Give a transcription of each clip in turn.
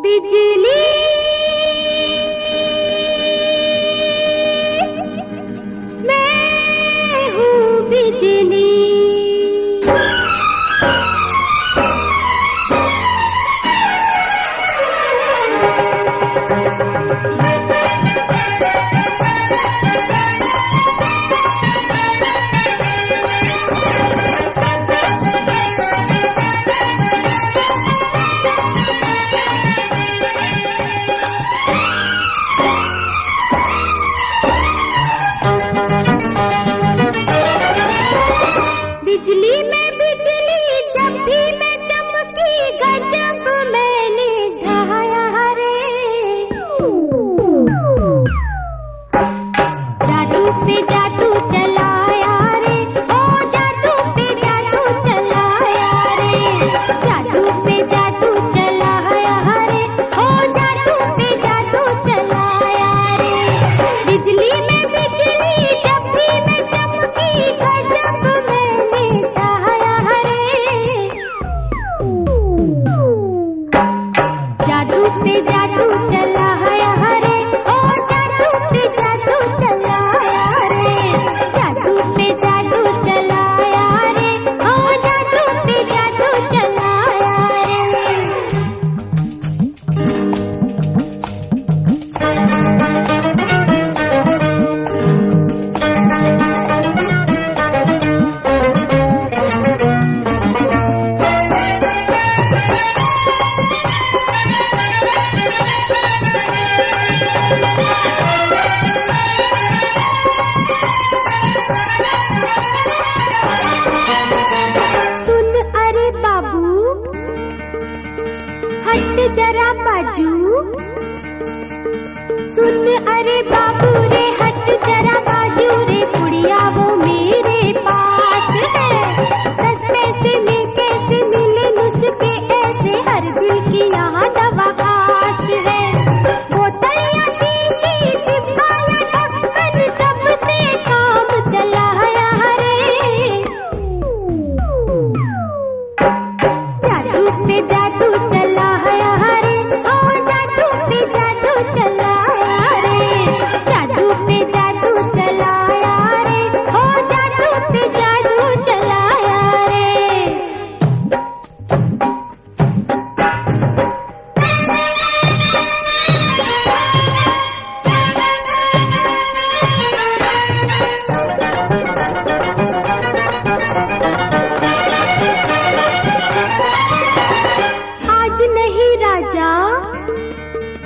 बिजली मैं हूँ बिजली। बिजली में बिजली जब भी मैं चमकी गजब मैंने ढाया रे। जादू पे जादू चलाया रे, ओ जादू पे जादू चलाया रे। जादू पे जादू चलाया रे, ओ जादू पे जादू चलाया रे। बिजली में बिजली जब भी मैं चमकी गजब जादू पे जादू चलाया रे, ओ जादू पे जादू चलाया रे। जादू पे जादू चलाया रे, ओ जादू पे जादू चलाया हट जरा बाजू, सुन अरे बाबू रे हट जरा बाजू रे। पुड़िया वो मेरे पास है, 10 पैसे में कैसे मिले नुस्खे ऐसे, हर दिल की यहाँ दवा खास है। बोतल या शीशी डिब्बा या ढक्कन सबसे काम चलाया रे। जादू पे जादू चलाया रे, ओ जादू पे जादू चलाया रे। जादू पे जादू चलाया रे, ओ जादू पे जादू चलाया रे। आज नहीं राजा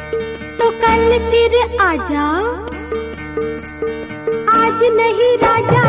तो कल फिर आजा, आज नहीं राजा